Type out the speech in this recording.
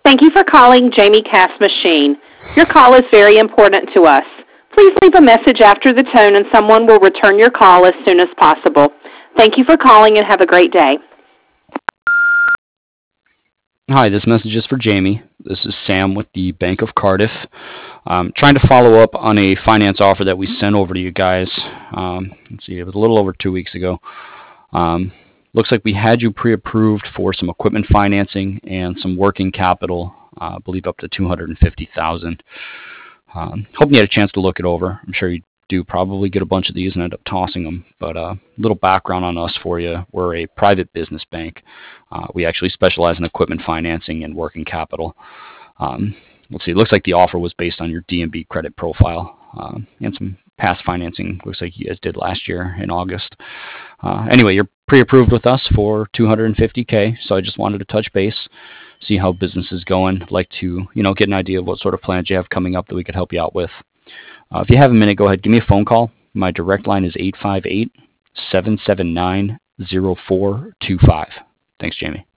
Thank you for calling Jamie Cass Machine. Your call is very important to us. Please leave a message after the tone and someone will return your call as soon as possible. Thank you for calling and have a great day. Hi, this message is for Jamie. This is Sam with the Bank of Cardiff. Trying to follow up on a finance offer that we sent over to you guys. Let's see, it was a little over 2 weeks ago. Looks like we had you pre-approved for some equipment financing and some working capital, I believe up to $250,000. Hoping you had a chance to look it over. I'm sure you do probably get a bunch of these and end up tossing them. But a little background on us for you. We're a private business bank. We actually specialize in equipment financing and working capital. Let's see, it looks like the offer was based on your D&B credit profile and some past financing. Looks like you guys did last year in August. Anyway, you're pre-approved with us for $250K, so I just wanted to touch base, see how business is going. I'd like to, get an idea of what sort of plans you have coming up that we could help you out with. If you have a minute, go ahead, give me a phone call. My direct line is 858-779-0425. Thanks, Jamie.